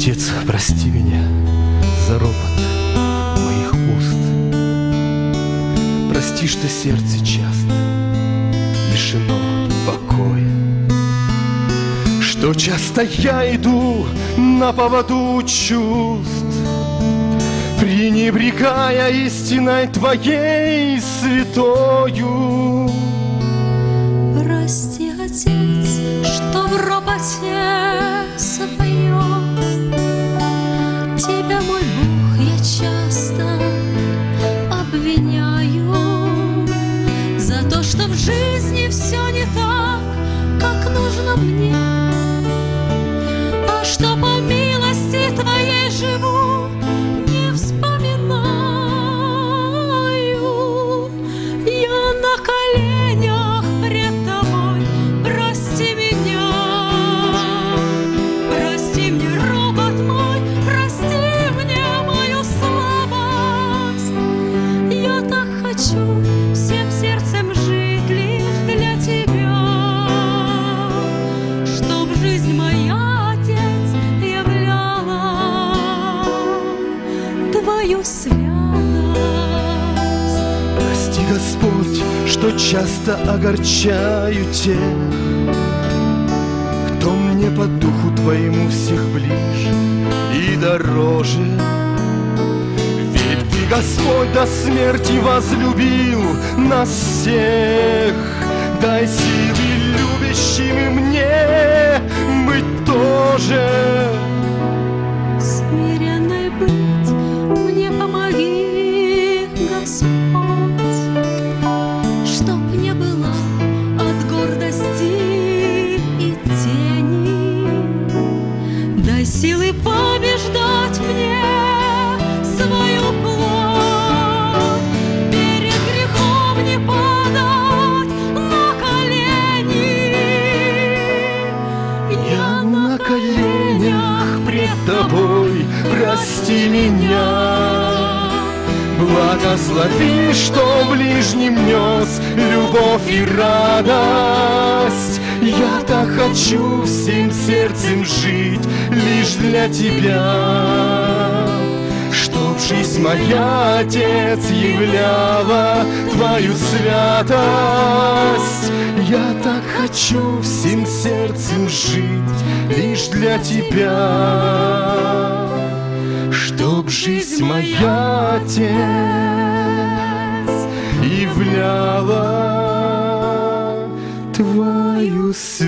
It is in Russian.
Отец, прости меня за ропот моих уст. Прости, что сердце часто лишено покоя, что часто я иду на поводу чувств, пренебрегая истиной Твоей святою. Прости, Отец, что в ропоте своем Тебя, мой Бог, я часто обвиняю за то, что в жизни все не так, как нужно мне, а что по милости Твоей живу, не вспоминаю. Я на коленях пред Тобой, прости меня, прости мне ропот мой, прости мне мою слабость. Я так хочу всем сердцем жить лишь для Тебя, чтоб жизнь моя, Отец, являла Твою святость. Прости, Господь, что часто огорчаю тех, кто мне по духу Твоему всех ближе и дороже. Ведь Ты, Господь, до смерти возлюбил нас всех. Дай силы любящими мне быть тоже. Смиренной быть мне помоги, Господь, чтоб не было от гордости и тени. Дай силы побеждать мне свою плоть, перед грехом не падать на колени. Я На коленях пред Тобой, прости меня. Благослови, что ближним нес любовь и радость. Я так хочу всем сердцем жить лишь для Тебя, чтоб жизнь моя, Отец, являла Твою святость. Я так хочу всем сердцем жить лишь для Тебя, чтоб жизнь моя, Отец, являла Твою святость.